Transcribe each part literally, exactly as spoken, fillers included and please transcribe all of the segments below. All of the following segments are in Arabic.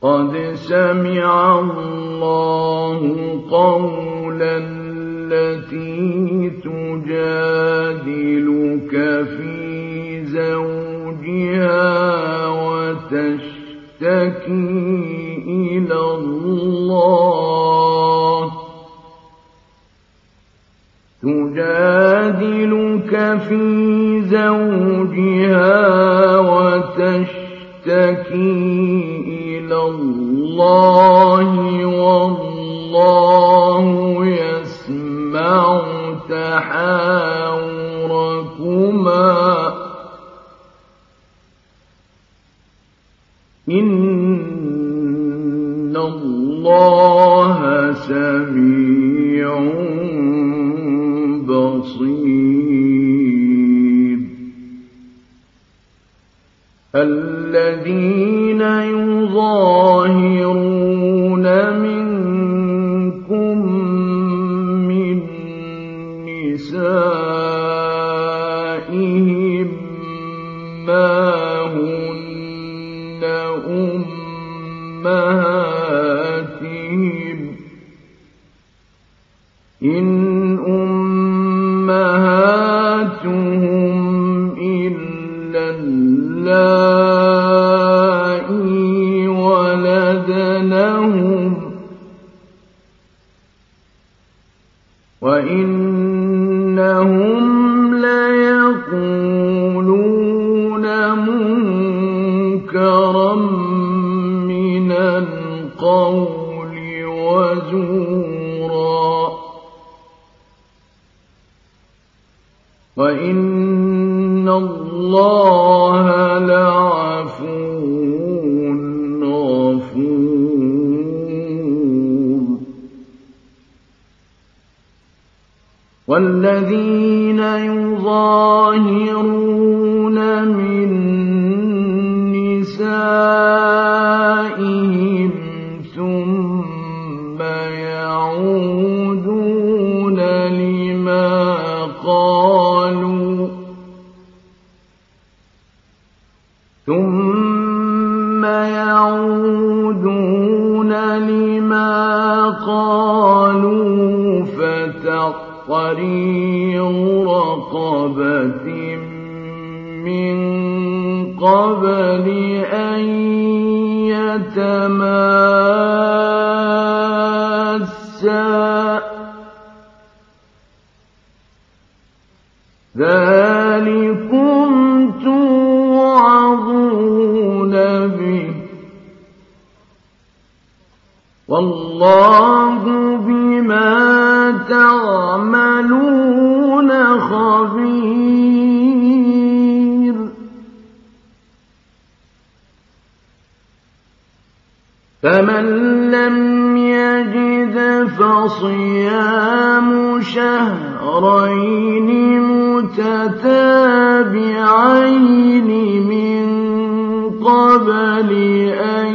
قد سمع الله قولا التي تجادلك في زوجها وتشتكي إلى الله تجادلك في زوجها وتشتكي إلى الله والله يسمع تحاوركما إن الله سميع بصير. الذين يظاهرون منكم من نسائهم ما هن أمهاتهم إن أمهاتهم إلا اللائي ولدنهم وإنهم ليقولون منكرا من القول وزورا وإن الله لعفو غفور. والذين يظاهرون من نسائهم ثم يعودون لما قالوا ثم يعودون لما قالوا فتحرير رقبة من قبل أن يتماسا ذلكم توعظون به والله بما تعملون خبير. فمن لم يجد فصيام شهرين متتابعين من قبل أن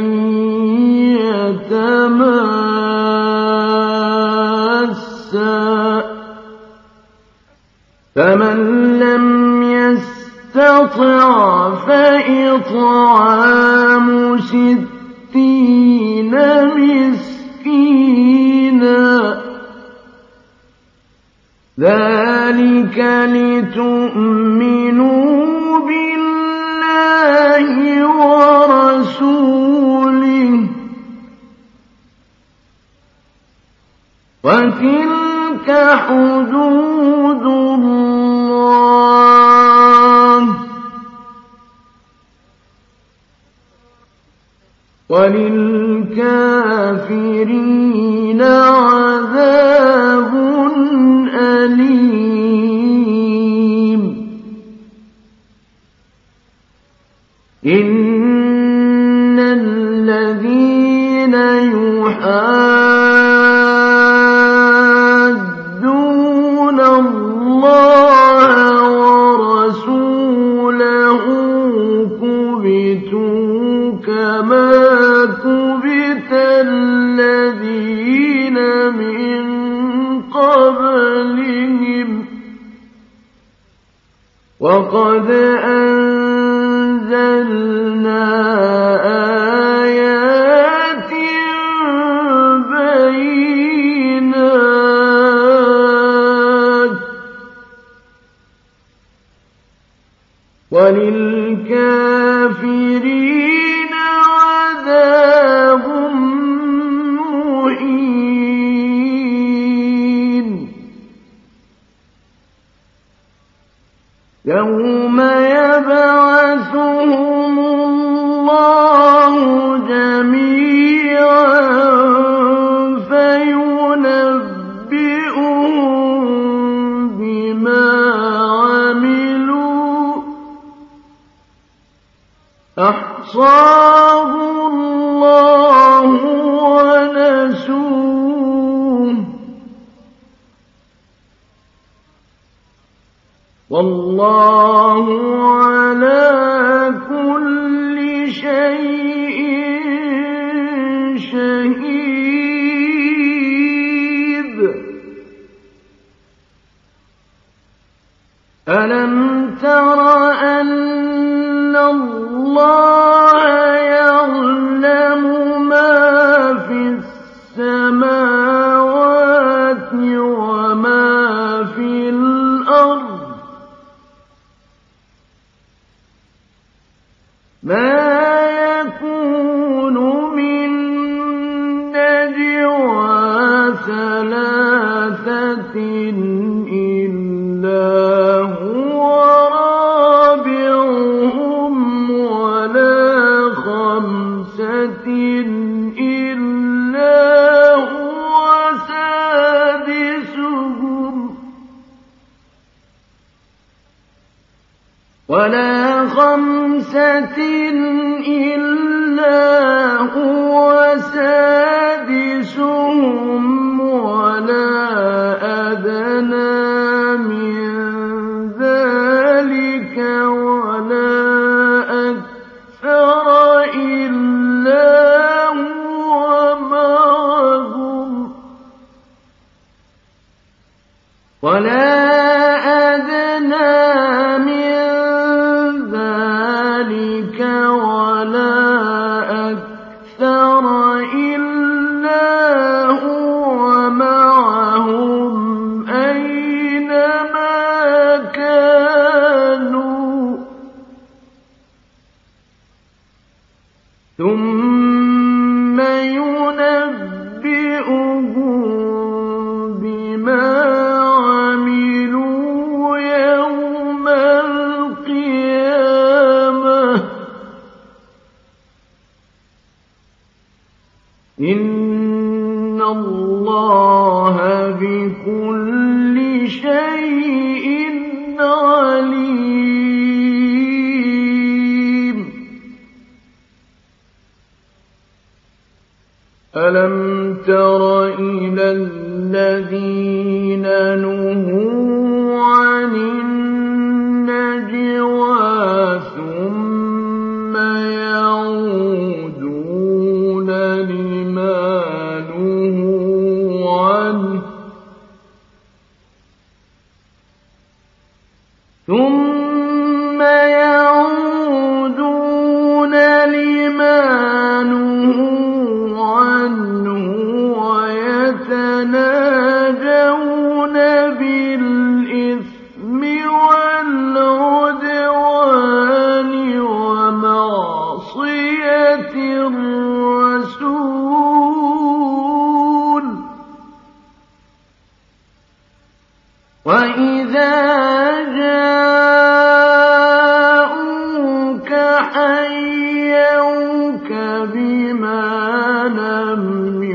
يتماسا فمن لم يستطع فإطعام ستين مسكينا ذلك لتؤمنوا بالله ورسوله وتلك حدود الله وللكافرين عذاب أليم. إن الذين يحادون الله ورسوله كبتوا كما كبت الذين من قبلهم وقد أنزلنا آيات يوم يبعثهم الله جميعا فينبئهم بما عملوا أحصاه الله ونسوه والله على كل شيء شهيد. ألم تر أن الله يعلم ما في السماوات وما في الأرض ما يكون من نجوى ثلاثة إلا هو رابعهم ولا خمسة إلا هو سادسهم ولا خمسة إلا هو سادسهم ولا أدنى من ذلك ولا أكثر إلا هو معهم ولا أدنى من ذلك ولا أكثر إلا هو معهم أينما كانوا ثم ينبئهم بما عملوا يوم القيامة إن الله بكل شيء عليم. ألم تر إلى الذين نهوا عن النجوى ثم يعودون لما نهوا عنه ثم يعودون لما نهوا عنه ويتناجون بالإثم والعدوان ومعصية الرسول وإذا جاءوك حيوك بما لم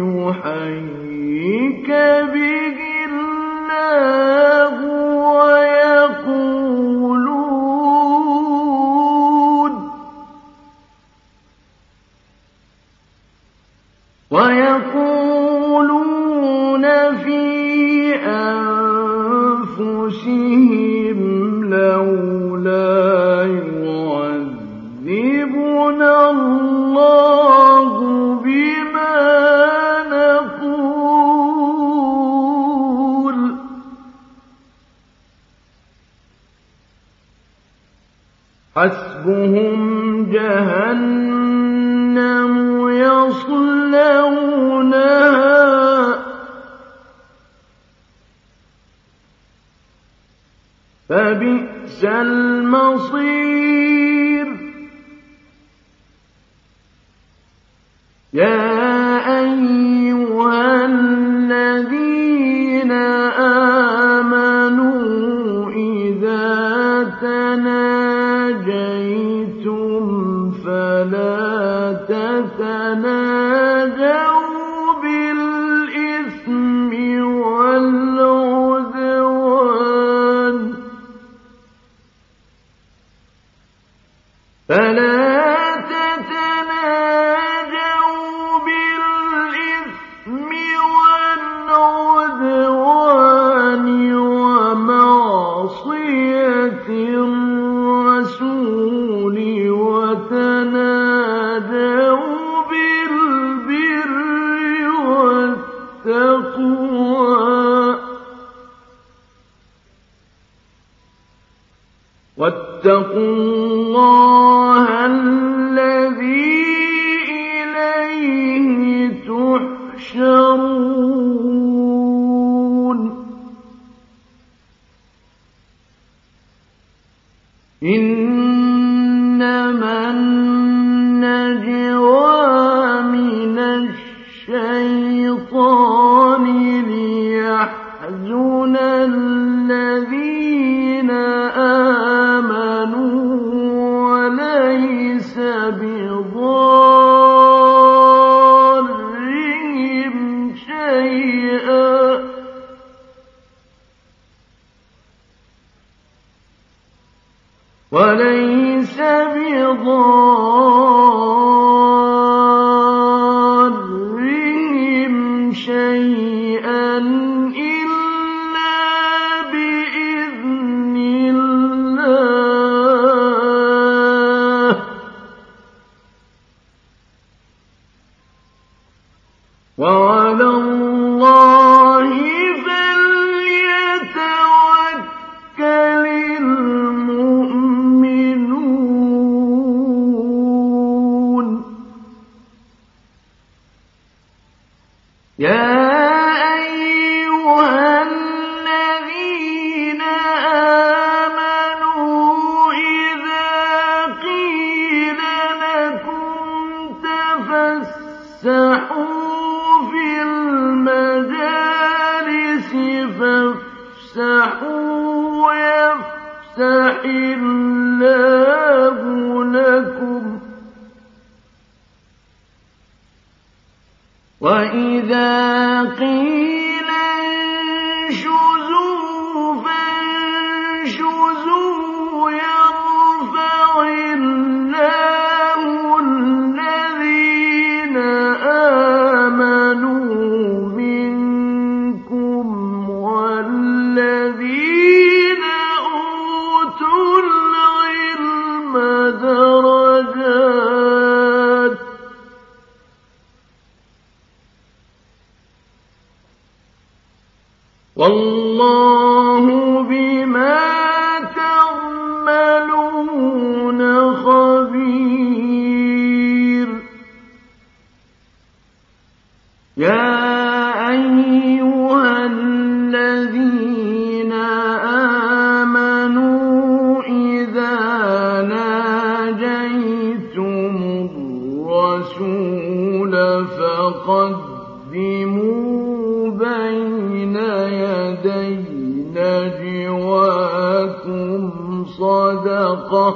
يحيك به الله ويقولون ويقولون في أنفسهم لولا يعذبنا الله بما نقول حسبهم جهنم يصلونها فبئس المصير. يا أيها الذين آمنوا إذا تناجوا بالإثم والعدوان فلا تتناجوا بالإثم والعدوان ومعصية الرسول وتناجوا بالبر والتقوى واتقوا الله الذي إليه تحشرون إنما النجوى من الشيطان ليحزن الذين آمنوا وليس بضارهم شيئا وليس بضارهم شيئا إلا بإذن الله وعلى الله فليتوكل المؤمنون يا أيها الذين آمنوا إذا قيل لكم تفسحوا في المجالس فافسحوا يفسح الله لكم وإذا قيل انشزوا فانشزوا يرفع الله الذين آمنوا منكم والذين أوتوا العلم درجات والله بما تعملون خبير يا أيها الذين آمنوا إذا ناجيتم الرسول فقدموا بين يدي نجواكم صدقة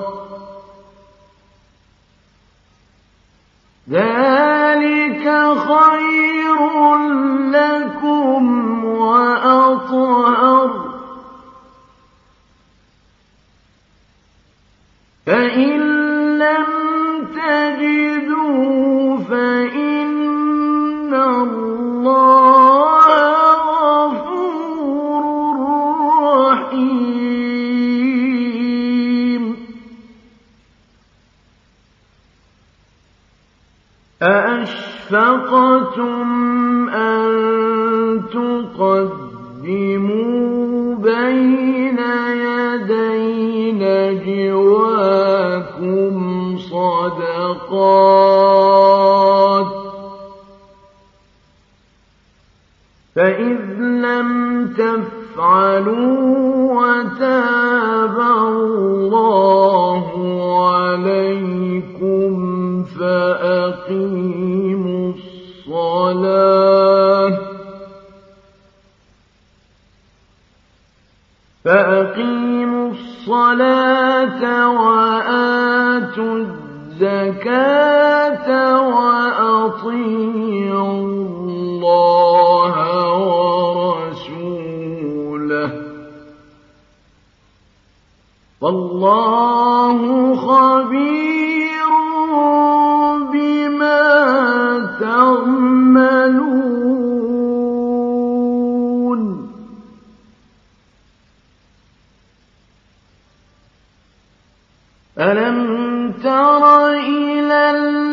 ذلك خير لكم وأطهر فإن لم تجدوا فإن الله غفور رحيم أأشفقتم أن تقدموا بين يدي نجواكم صدقات فإذ لم تفعلوا وتاب الله عليكم فأقيموا الصلاة فأقيموا الصلاة وآتوا الزكاة وأطيعوا والله خبير بما تعملون ألم تر إلى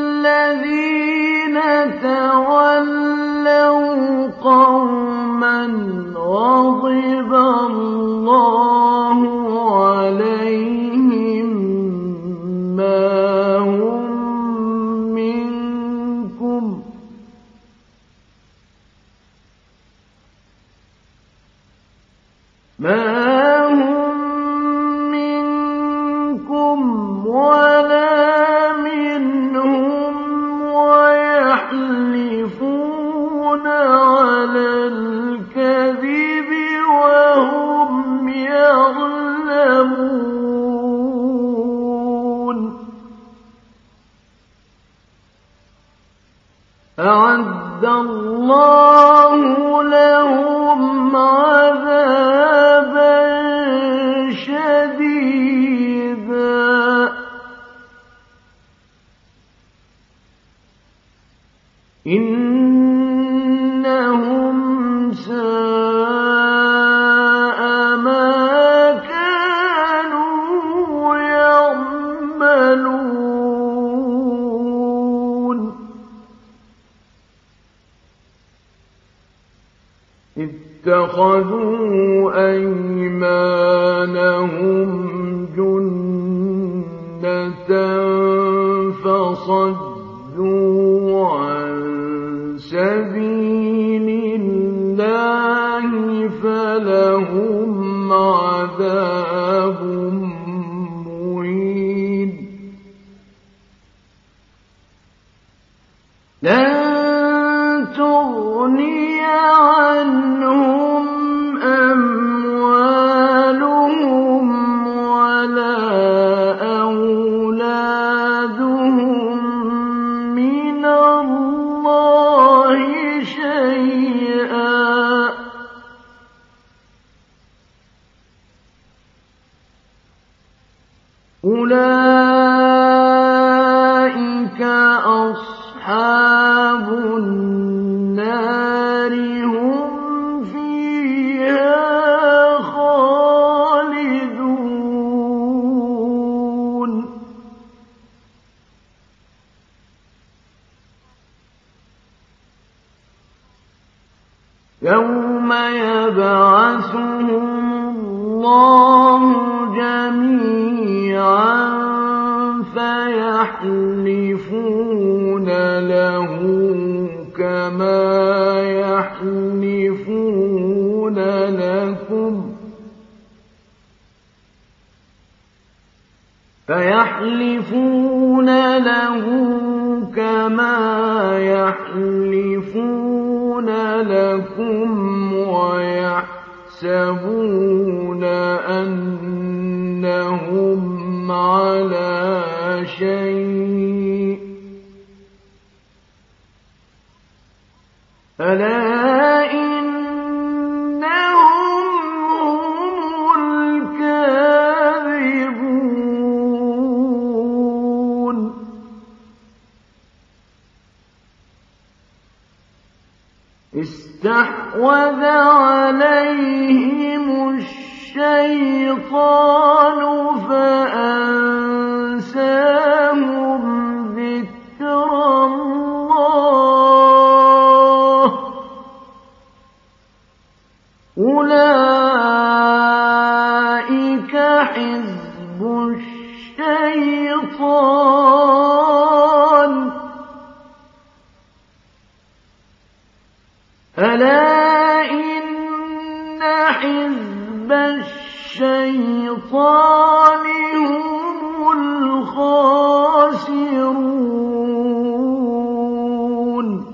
الذين تولوا قوما غضب الله عليهم ما هم منكم ما هم منكم ولا منهم ويحلفون على الكذب وهم يعلمون أعد الله لهم عذابا شديدا إنهم ساء ما كانوا يعملون اتخذوا أيمانهم جنة فصدوا عن سبيل الله فلهم عذاب مهين لن تغني عنهم أموالهم ولا أولادهم من الله شيئا أولئك أصحاب النار هم فيها خالدون يوم يبعثهم الله جميعا فيحلفون له كما يحلفون لكم فيحلفون له كما يحلفون لكم ويحسبون أنهم على شيء ألا إنهم هم الكاذبون استحوذ عليهم الشيطان فأنساهم ذكر الله أولئك حزب الشيطان ألا إن حزب الشيطان هم الخاسرون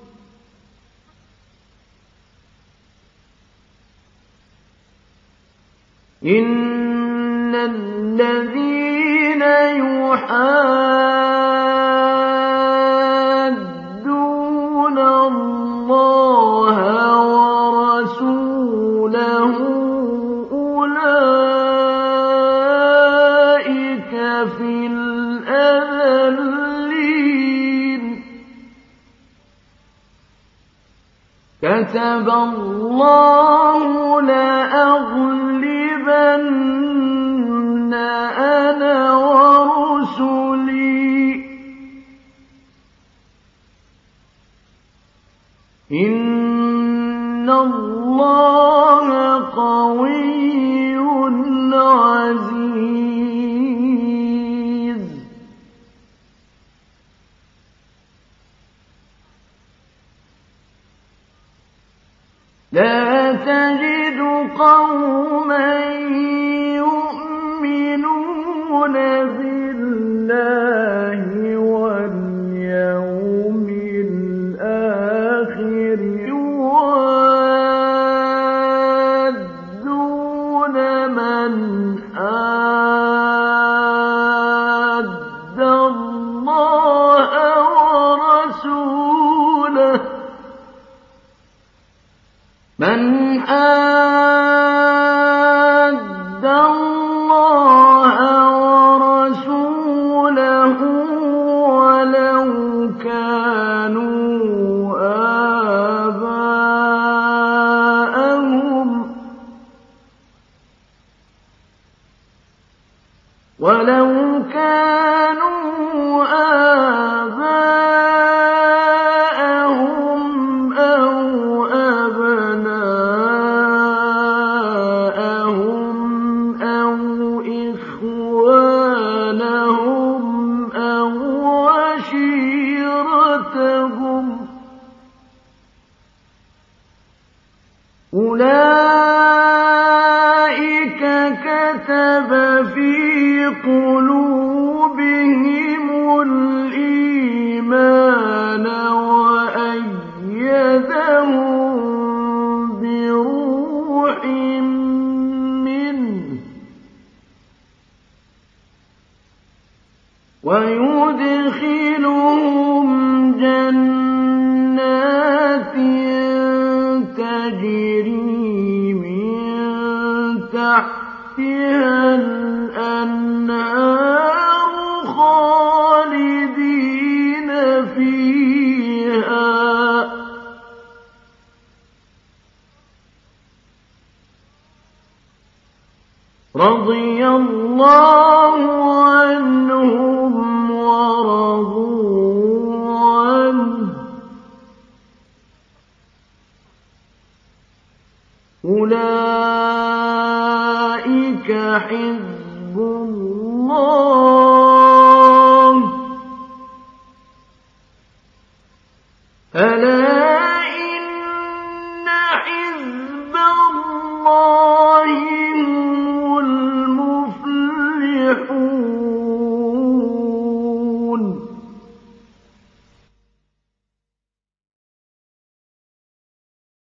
إن الذين يحادون الله ورسوله أولئك كتب الله لأغلبن أنا ورسلي إن الله قوي عزيز. لا تجد قوما يؤمنون بالله واليوم الآخر يوادون من حاد الله ورسوله من حاد الله ورسوله ولو كانوا آباءهم ولو كانوا آباءهم أو أبناءهم أو إخوانهم أو عشيرتهم أولئك كتب في قلوبهم الإيمان وأيدهم بروح منه ويدخلهم جنات تجري من تحتها الأنهار خالدين فيها رضي الله عنهم ورضوا عنه أولئك حزب الله ألا